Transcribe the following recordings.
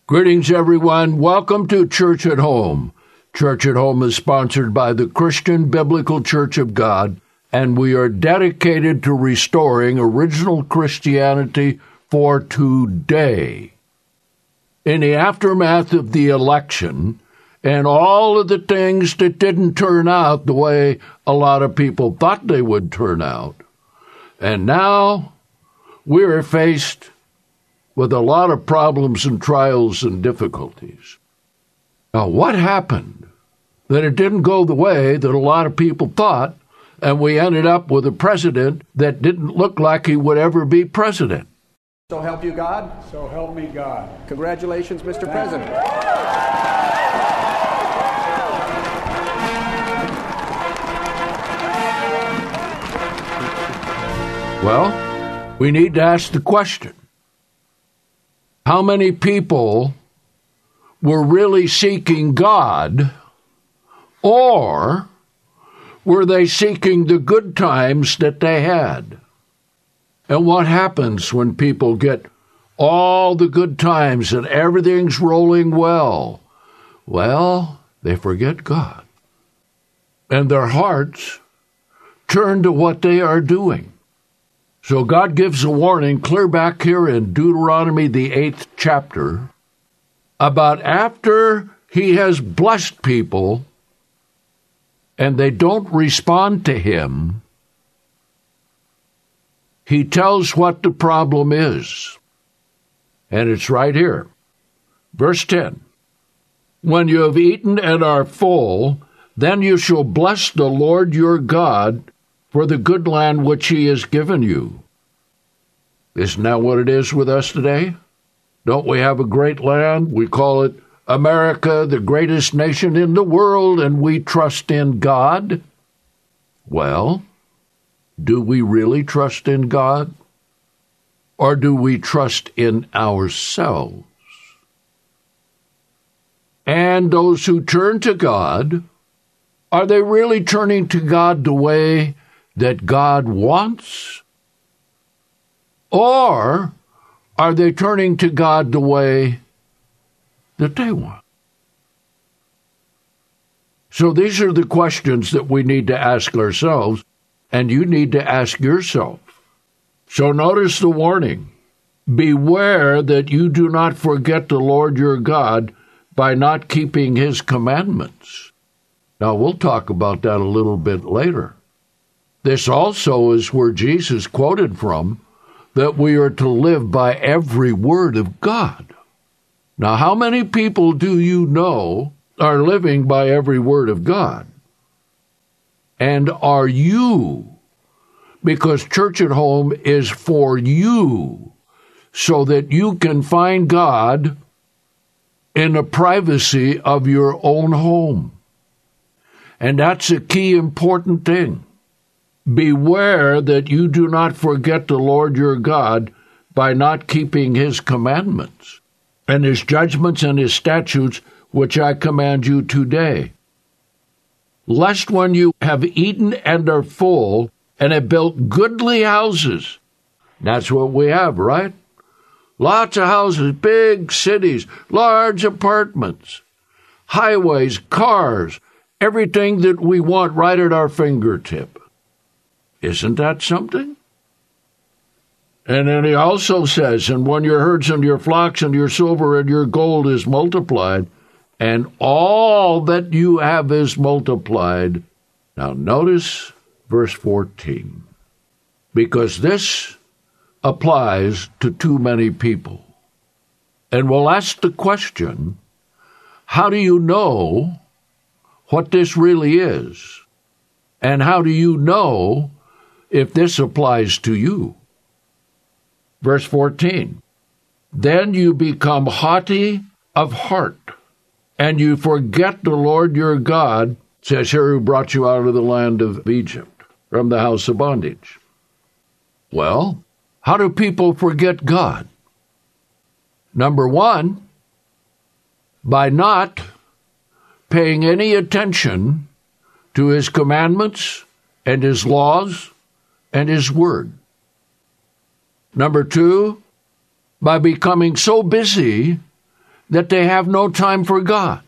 Greetings, everyone. Welcome to Church at Home. Church at Home is sponsored by the Christian Biblical Church of God, and we are dedicated to restoring original Christianity for today. In the aftermath of the election, and all of the things that didn't turn out the way a lot of people thought they would turn out, and now we're faced with a lot of problems and trials and difficulties. Now, what happened that it didn't go the way that a lot of people thought, and we ended up with a president that didn't look like he would ever be president? So help you God? So help me God. Congratulations, Mr. President. Well, we need to ask the question. How many people were really seeking God, or were they seeking the good times that they had? And what happens when people get all the good times and everything's rolling well? Well, they forget God. And their hearts turn to what they are doing. So God gives a warning clear back here in Deuteronomy, the 8th chapter, about after he has blessed people and they don't respond to him, he tells what the problem is. And it's right here. Verse 10. When you have eaten and are full, then you shall bless the Lord your God for the good land which he has given you. Isn't that what it is with us today? Don't we have a great land? We call it America, the greatest nation in the world, and we trust in God. Well, do we really trust in God? Or do we trust in ourselves? And those who turn to God, are they really turning to God the way that God wants? Or are they turning to God the way that they want? So these are the questions that we need to ask ourselves, and you need to ask yourself. So notice the warning. Beware that you do not forget the Lord your God by not keeping his commandments. Now, we'll talk about that a little bit later. This also is where Jesus quoted from, that we are to live by every word of God. Now, how many people do you know are living by every word of God? And are you? Because Church at Home is for you, so that you can find God in the privacy of your own home. And that's a key important thing. Beware that you do not forget the Lord your God by not keeping his commandments and his judgments and his statutes, which I command you today. Lest when you have eaten and are full and have built goodly houses, that's what we have, right? Lots of houses, big cities, large apartments, highways, cars, everything that we want right at our fingertip. Isn't that something? And then he also says, and when your herds and your flocks and your silver and your gold is multiplied, and all that you have is multiplied. Now notice verse 14. Because this applies to too many people. And we'll ask the question, how do you know what this really is? And how do you know if this applies to you? Verse 14, then you become haughty of heart, and you forget the Lord your God, says here, who brought you out of the land of Egypt, from the house of bondage. Well, how do people forget God? Number one, by not paying any attention to his commandments and his laws and his word. Number two, by becoming so busy that they have no time for God.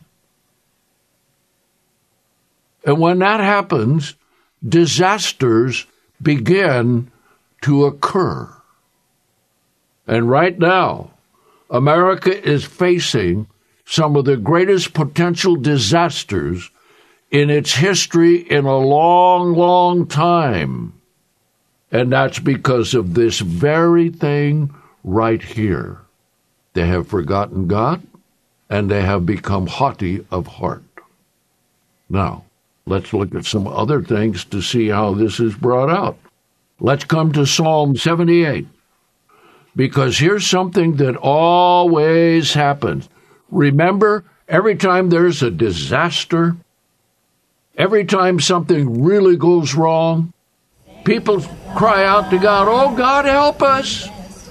And when that happens, disasters begin to occur. And right now, America is facing some of the greatest potential disasters in its history in a long, long time. And that's because of this very thing right here. They have forgotten God, and they have become haughty of heart. Now, let's look at some other things to see how this is brought out. Let's come to Psalm 78, because here's something that always happens. Remember, every time there's a disaster, every time something really goes wrong, people cry out to God, "Oh, God, help us."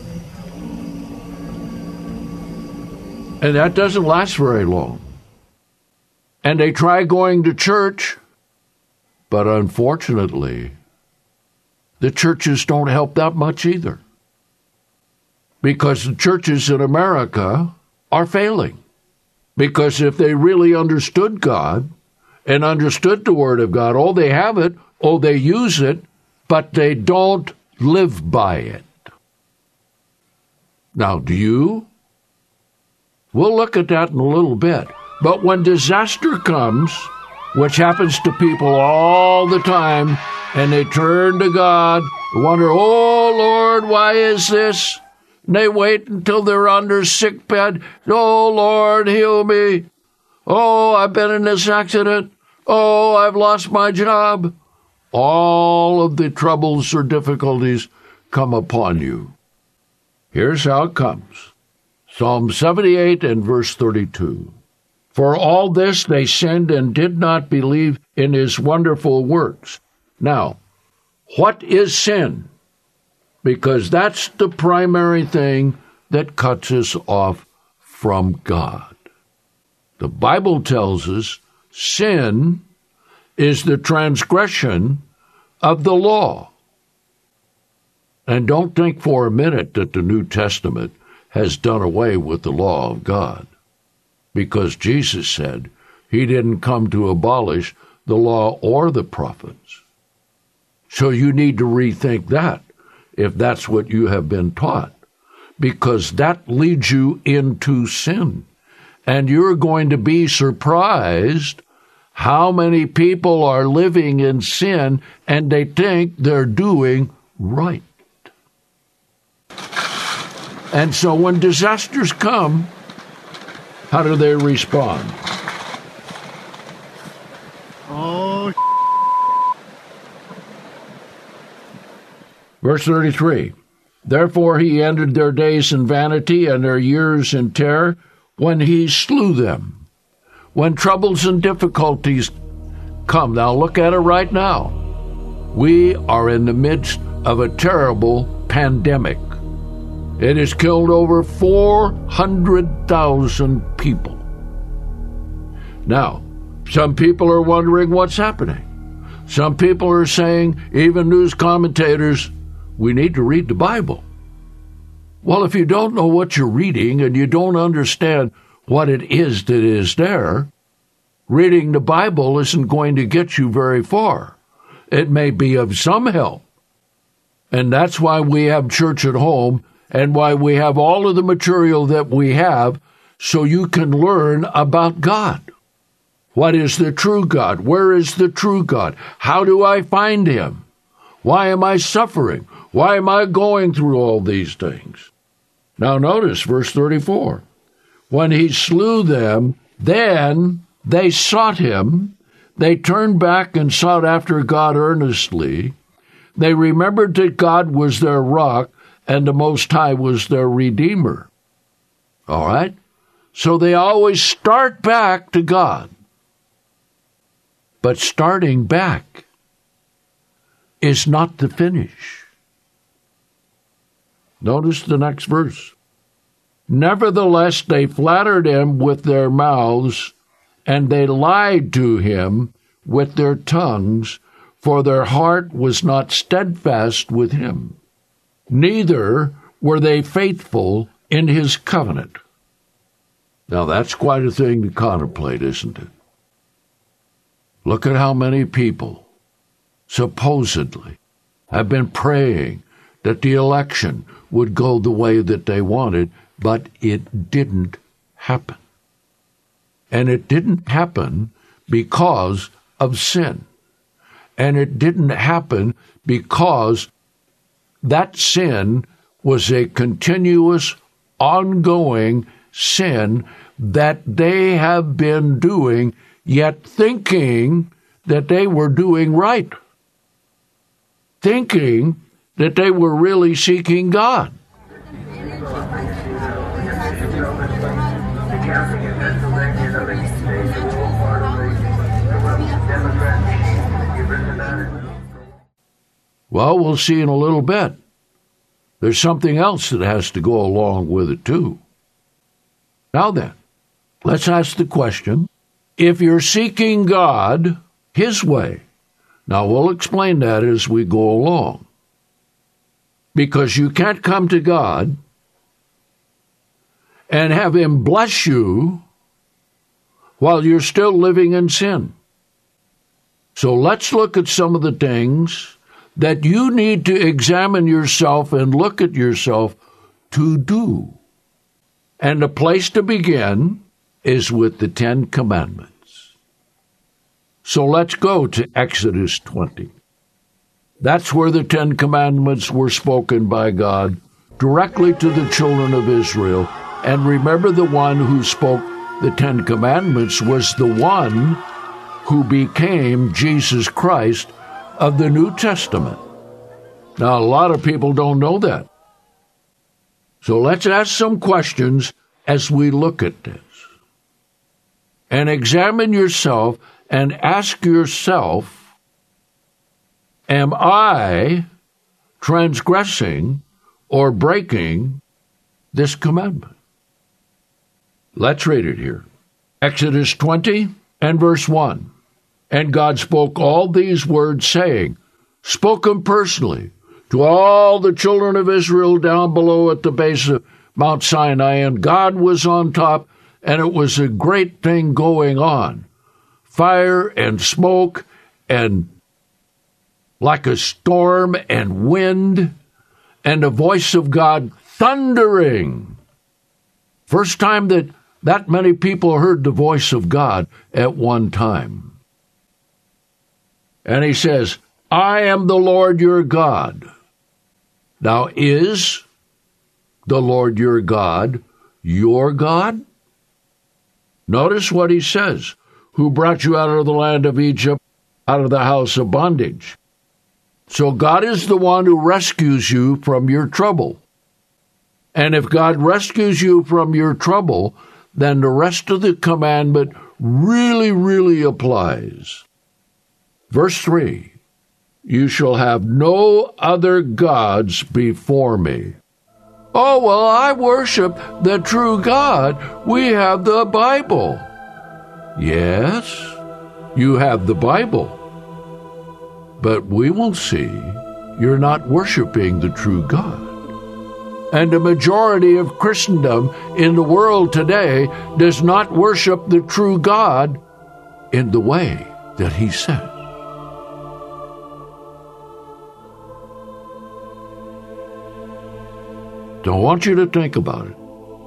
And that doesn't last very long. And they try going to church, but unfortunately, the churches don't help that much either. Because the churches in America are failing. Because if they really understood God and understood the Word of God, oh, they have it, oh, they use it, but they don't live by it. Now, do you? We'll look at that in a little bit. But when disaster comes, which happens to people all the time, and they turn to God, wonder, "Oh, Lord, why is this?" And they wait until they're under sick bed. "Oh, Lord, heal me. Oh, I've been in this accident. Oh, I've lost my job." All of the troubles or difficulties come upon you. Here's how it comes. Psalm 78 and verse 32. "For all this they sinned and did not believe in his wonderful works." Now, what is sin? Because that's the primary thing that cuts us off from God. The Bible tells us sin is the transgression of the law. And don't think for a minute that the New Testament has done away with the law of God, because Jesus said he didn't come to abolish the law or the prophets. So you need to rethink that if that's what you have been taught, because that leads you into sin. And you're going to be surprised how many people are living in sin and they think they're doing right. And so when disasters come, how do they respond? Oh, Verse 33, "Therefore he ended their days in vanity and their years in terror when he slew them." When troubles and difficulties come, now look at it right now. We are in the midst of a terrible pandemic. It has killed over 400,000 people. Now, some people are wondering what's happening. Some people are saying, even news commentators, we need to read the Bible. Well, if you don't know what you're reading and you don't understand what it is that is there, reading the Bible isn't going to get you very far. It may be of some help. And that's why we have church at home and why we have all of the material that we have, so you can learn about God. What is the true God? Where is the true God? How do I find him? Why am I suffering? Why am I going through all these things? Now notice verse 34. When he slew them, then they sought him. They turned back and sought after God earnestly. They remembered that God was their rock and the Most High was their Redeemer. All right? So they always start back to God. But starting back is not the finish. Notice the next verse. Nevertheless, they flattered him with their mouths, and they lied to him with their tongues, for their heart was not steadfast with him. Neither were they faithful in his covenant. Now that's quite a thing to contemplate, isn't it? Look at how many people supposedly have been praying that the election would go the way that they wanted, but it didn't happen. And it didn't happen because of sin. And it didn't happen because that sin was a continuous, ongoing sin that they have been doing, yet thinking that they were doing right. Thinking that they were really seeking God. Well, we'll see in a little bit. There's something else that has to go along with it, too. Now then, let's ask the question, if you're seeking God His way, now we'll explain that as we go along, because you can't come to God and have Him bless you while you're still living in sin. So let's look at some of the things that you need to examine yourself and look at yourself to do. And the place to begin is with the Ten Commandments. So let's go to Exodus 20. That's where the Ten Commandments were spoken by God directly to the children of Israel. And remember, the one who spoke the Ten Commandments was the one who became Jesus Christ of the New Testament. Now, a lot of people don't know that. So let's ask some questions as we look at this. And examine yourself and ask yourself, am I transgressing or breaking this commandment? Let's read it here. Exodus 20 and verse 1. And God spoke all these words, saying, spoke them personally to all the children of Israel down below at the base of Mount Sinai, and God was on top, and it was a great thing going on. Fire and smoke, and like a storm and wind, and the voice of God thundering. First time that many people heard the voice of God at one time. And he says, I am the Lord your God. Now, is the Lord your God your God? Notice what he says, who brought you out of the land of Egypt, out of the house of bondage. So God is the one who rescues you from your trouble. And if God rescues you from your trouble, then the rest of the commandment really, really applies. Verse 3, you shall have no other gods before me. Oh, well, I worship the true God. We have the Bible. Yes, you have the Bible. But we will see you're not worshiping the true God. And the majority of Christendom in the world today does not worship the true God in the way that He said. So I want you to think about it.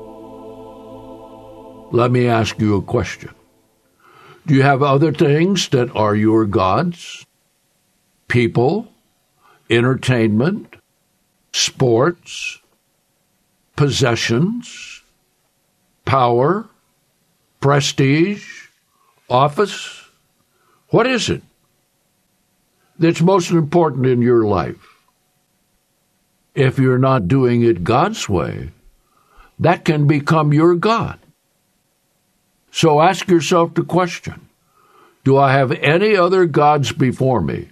Let me ask you a question. Do you have other things that are your gods? People, entertainment, sports, possessions, power, prestige, office? What is it that's most important in your life? If you're not doing it God's way, that can become your God. So ask yourself the question, do I have any other gods before me?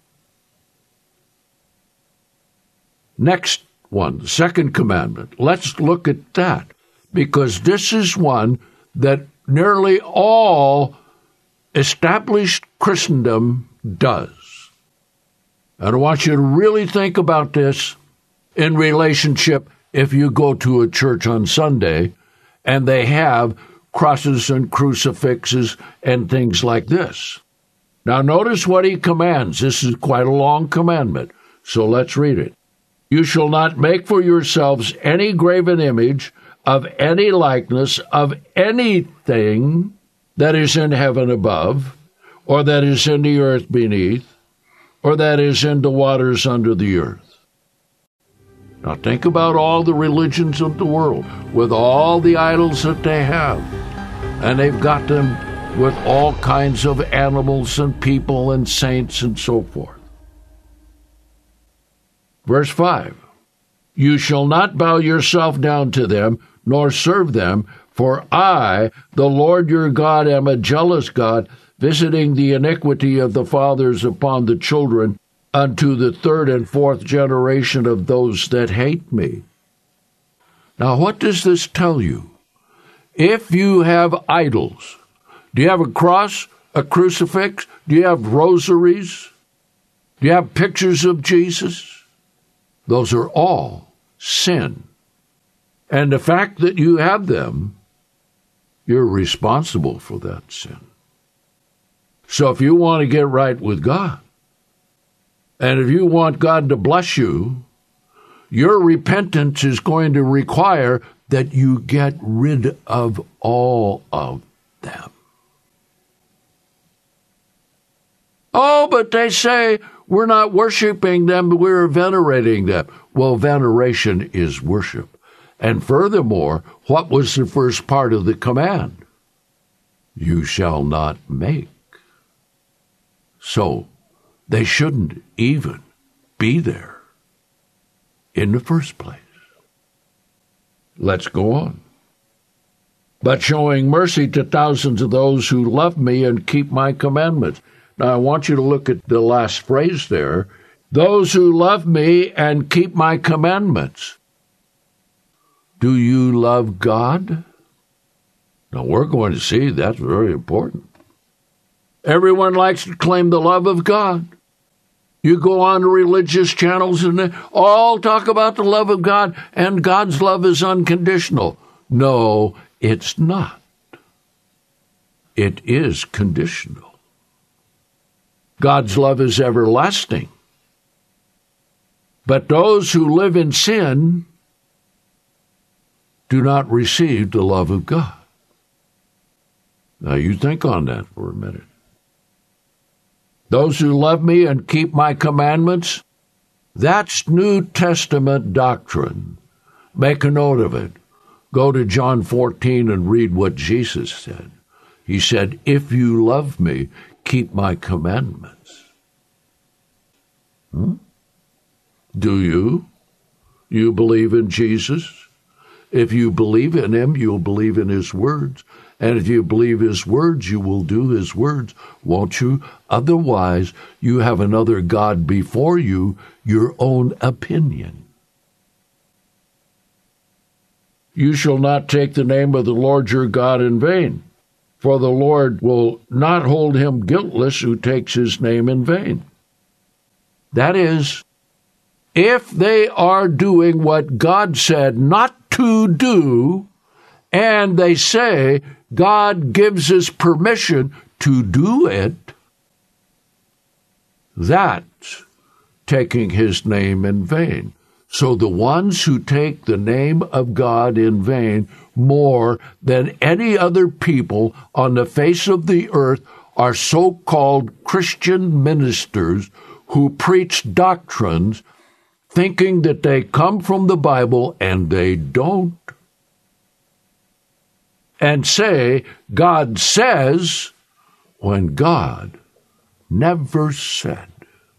Next one, the second commandment. Let's look at that, because this is one that nearly all established Christendom does. And I want you to really think about this in relationship if you go to a church on Sunday and they have crosses and crucifixes and things like this. Now notice what he commands. This is quite a long commandment, so let's read it. You shall not make for yourselves any graven image of any likeness of anything that is in heaven above, or that is in the earth beneath, or that is in the waters under the earth. Now think about all the religions of the world, with all the idols that they have. And they've got them with all kinds of animals and people and saints and so forth. Verse 5, you shall not bow yourself down to them, nor serve them, for I, the Lord your God, am a jealous God, visiting the iniquity of the fathers upon the children, unto the third and fourth generation of those that hate me. Now, what does this tell you? If you have idols, do you have a cross, a crucifix? Do you have rosaries? Do you have pictures of Jesus? Those are all sin. And the fact that you have them, you're responsible for that sin. So if you want to get right with God, and if you want God to bless you, your repentance is going to require that you get rid of all of them. Oh, but they say we're not worshiping them, but we're venerating them. Well, veneration is worship. And furthermore, what was the first part of the command? You shall not make. So, they shouldn't even be there in the first place. Let's go on. But showing mercy to thousands of those who love me and keep my commandments. Now, I want you to look at the last phrase there. Those who love me and keep my commandments. Do you love God? Now, we're going to see that's very important. Everyone likes to claim the love of God. You go on to religious channels and they all talk about the love of God, and God's love is unconditional. No, it's not. It is conditional. God's love is everlasting. But those who live in sin do not receive the love of God. Now you think on that for a minute. Those who love me and keep my commandments, that's New Testament doctrine. Make a note of it. Go to John 14 and read what Jesus said. He said, if you love me, keep my commandments. Do you? You believe in Jesus? If you believe in him, you'll believe in his words. And if you believe his words, you will do his words, won't you? Otherwise, you have another God before you, your own opinion. You shall not take the name of the Lord your God in vain, for the Lord will not hold him guiltless who takes his name in vain. That is, if they are doing what God said not to do, and they say God gives us permission to do it, that's taking his name in vain. So the ones who take the name of God in vain more than any other people on the face of the earth are so-called Christian ministers who preach doctrines thinking that they come from the Bible, and they don't. And say, God says, when God never said.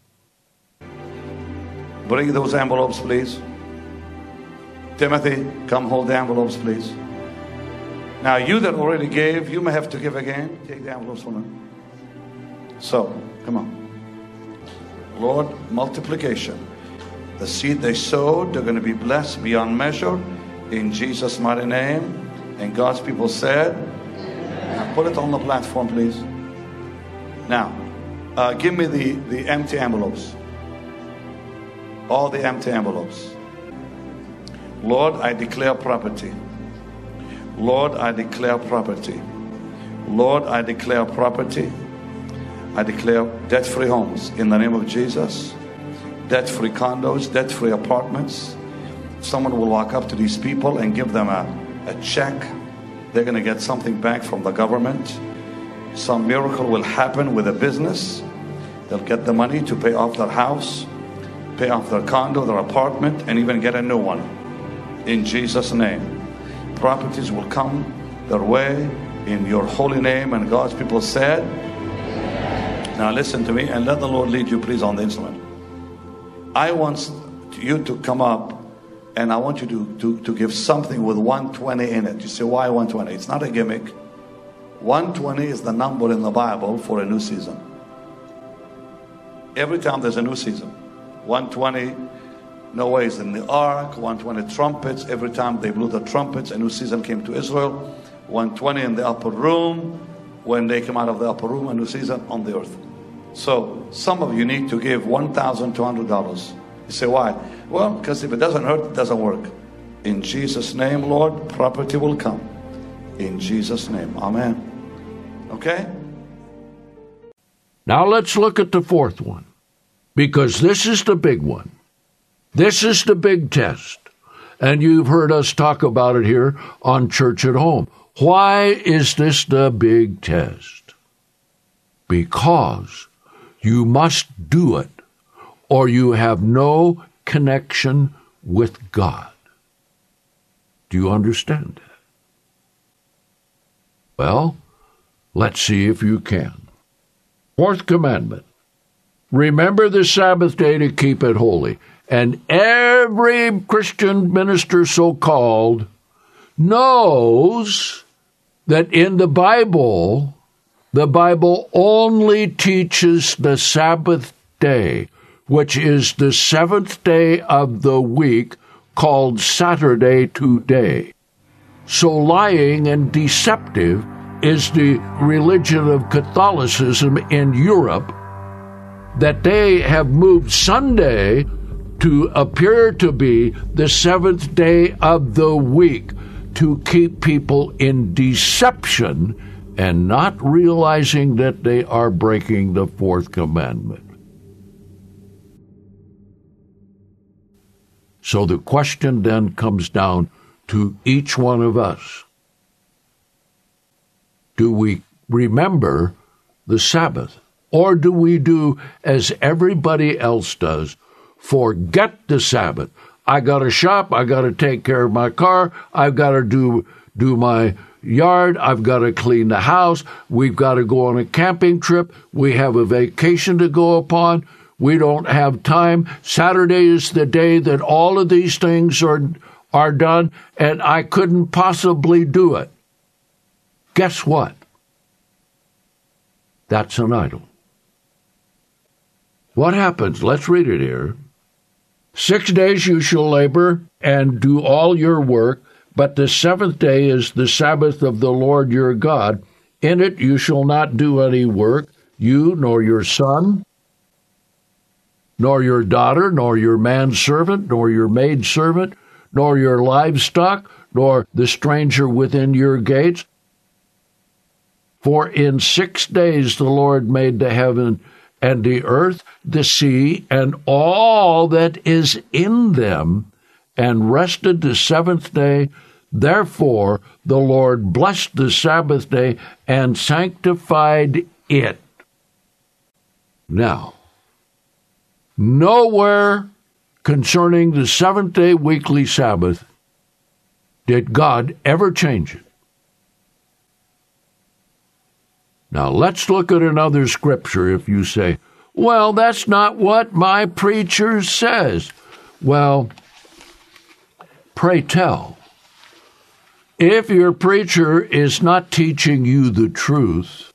Bring those envelopes, please. Timothy, come hold the envelopes, please. Now, you that already gave, you may have to give again. Take the envelopes from them. So, come on. Lord, multiplication. The seed they sowed, they're going to be blessed beyond measure. In Jesus' mighty name. And God's people said, now put it on the platform, please. Now, give me the empty envelopes. All the empty envelopes. Lord, I declare property. Lord, I declare property. Lord, I declare property. I declare debt-free homes in the name of Jesus. Debt-free condos, debt-free apartments. Someone will walk up to these people and give them a check. They're going to get something back from the government. Some miracle will happen with a business. They'll get the money to pay off their house, pay off their condo, their apartment, and even get a new one. In Jesus' name. Properties will come their way in your holy name. And God's people said, now listen to me and let the Lord lead you, please, on the instrument. I want you to come up and I want you to give something with 120 in it. You say, why 120? It's not a gimmick. 120 is the number in the Bible for a new season. Every time there's a new season, 120 Noah is in the ark, 120 trumpets. Every time they blew the trumpets, a new season came to Israel. 120 in the upper room. When they came out of the upper room, a new season on the earth. So some of you need to give $1,200. You say, why? Well, because if it doesn't hurt, it doesn't work. In Jesus' name, Lord, property will come. In Jesus' name, amen. Okay? Now let's look at the fourth one, because this is the big one. This is the big test. And you've heard us talk about it here on Church at Home. Why is this the big test? Because you must do it, or you have no connection with God. Do you understand that? Well, let's see if you can. Fourth commandment. Remember the Sabbath day to keep it holy. And every Christian minister so-called knows that in the Bible only teaches the Sabbath day, which is the seventh day of the week, called Saturday today. So lying and deceptive is the religion of Catholicism in Europe, that they have moved Sunday to appear to be the seventh day of the week, to keep people in deception and not realizing that they are breaking the fourth commandment. So the question then comes down to each one of us. Do we remember the Sabbath? Or do we do as everybody else does, forget the Sabbath? I got to shop, I got to take care of my car, I've got to do my yard, I've got to clean the house, we've got to go on a camping trip, we have a vacation to go upon, we don't have time. Saturday is the day that all of these things are done, and I couldn't possibly do it. Guess what? That's an idol. What happens? Let's read it here. 6 days you shall labor and do all your work, but the seventh day is the Sabbath of the Lord your God. In it you shall not do any work, you nor your son, nor your daughter, nor your manservant, nor your maidservant, nor your livestock, nor the stranger within your gates. For in 6 days the Lord made the heaven and the earth, the sea, and all that is in them, and rested the seventh day. Therefore the Lord blessed the Sabbath day and sanctified it. Now, nowhere concerning the seventh-day weekly Sabbath did God ever change it. Now, let's look at another scripture. If you say, well, that's not what my preacher says. Well, pray tell. If your preacher is not teaching you the truth,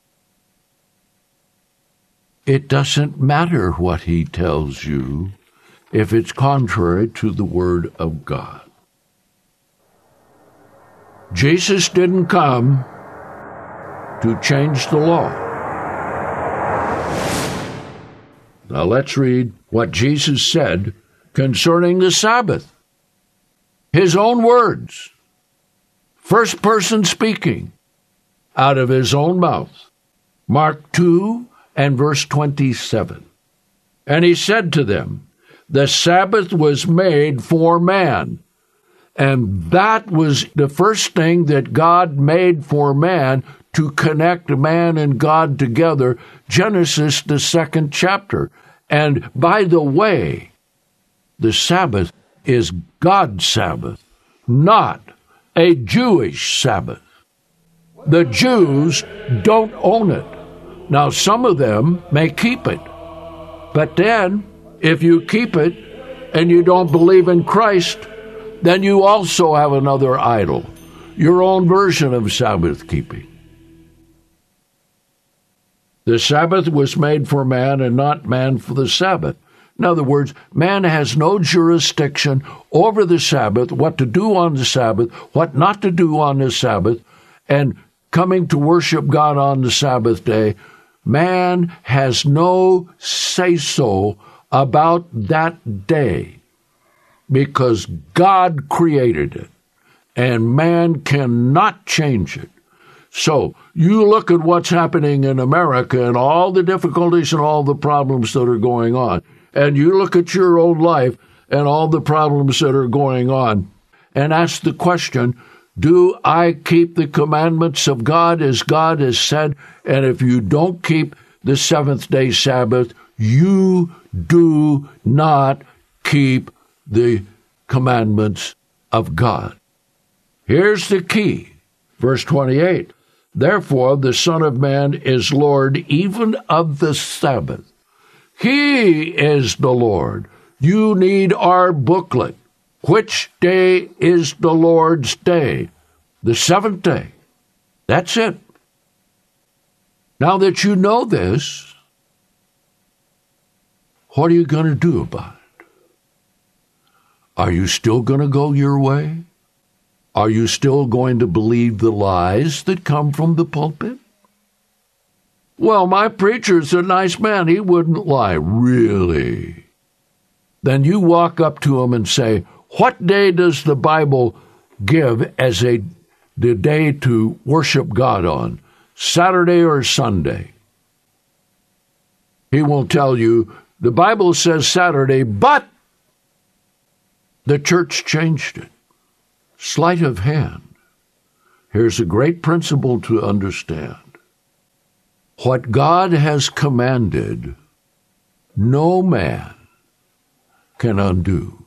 it doesn't matter what he tells you if it's contrary to the Word of God. Jesus didn't come to change the law. Now let's read what Jesus said concerning the Sabbath. His own words. First person speaking out of his own mouth. Mark 2 and verse 27. And he said to them, the Sabbath was made for man. And that was the first thing that God made for man, to connect man and God together. Genesis, the 2nd chapter. And by the way, the Sabbath is God's Sabbath, not a Jewish Sabbath. The Jews don't own it. Now, some of them may keep it. But then, if you keep it and you don't believe in Christ, then you also have another idol, your own version of Sabbath keeping. The Sabbath was made for man and not man for the Sabbath. In other words, man has no jurisdiction over the Sabbath, what to do on the Sabbath, what not to do on the Sabbath, and coming to worship God on the Sabbath day. Man has no say-so about that day because God created it, and man cannot change it. So you look at what's happening in America and all the difficulties and all the problems that are going on, and you look at your own life and all the problems that are going on, and ask the question, do I keep the commandments of God as God has said? And if you don't keep the seventh-day Sabbath, you do not keep the commandments of God. Here's the key. Verse 28, therefore the Son of Man is Lord even of the Sabbath. He is the Lord. You need our booklet. Which day is the Lord's day? The seventh day. That's it. Now that you know this, what are you going to do about it? Are you still going to go your way? Are you still going to believe the lies that come from the pulpit? Well, my preacher's a nice man. He wouldn't lie. Really? Then you walk up to him and say, what day does the Bible give as the day to worship God on? Saturday or Sunday? He will tell you, the Bible says Saturday, but the church changed it. Sleight of hand. Here's a great principle to understand. What God has commanded, no man can undo.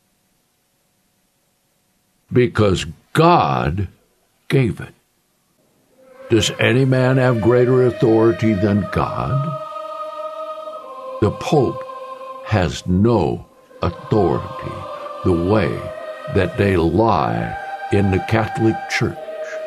Because God gave it. Does any man have greater authority than God? The Pope has no authority the way that they lie in the Catholic Church.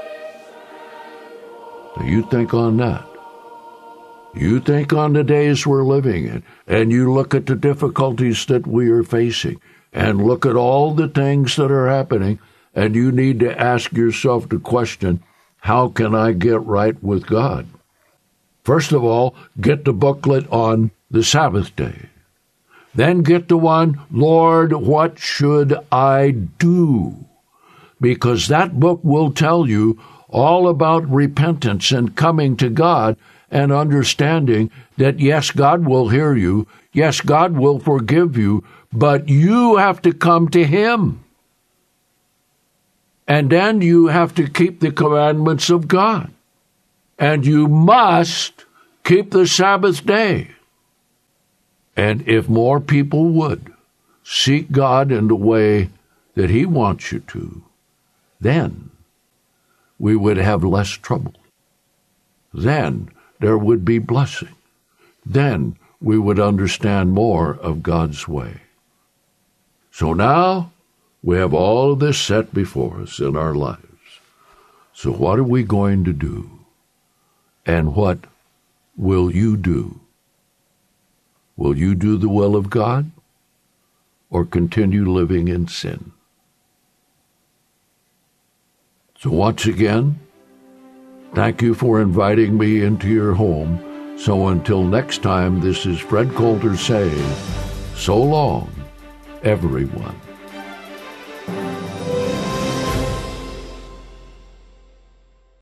So you think on that. You think on the days we're living in, and you look at the difficulties that we are facing, and look at all the things that are happening, and you need to ask yourself the question, how can I get right with God? First of all, get the booklet on the Sabbath day. Then get the one, Lord, what should I do? Because that book will tell you all about repentance and coming to God and understanding that, yes, God will hear you. Yes, God will forgive you, but you have to come to Him. And then you have to keep the commandments of God. And you must keep the Sabbath day. And if more people would seek God in the way that He wants you to, then we would have less trouble. Then there would be blessing. Then we would understand more of God's way. So now we have all of this set before us in our lives. So what are we going to do? And what will you do? Will you do the will of God or continue living in sin? So once again, thank you for inviting me into your home. So until next time, this is Fred Coulter saying, so long, everyone.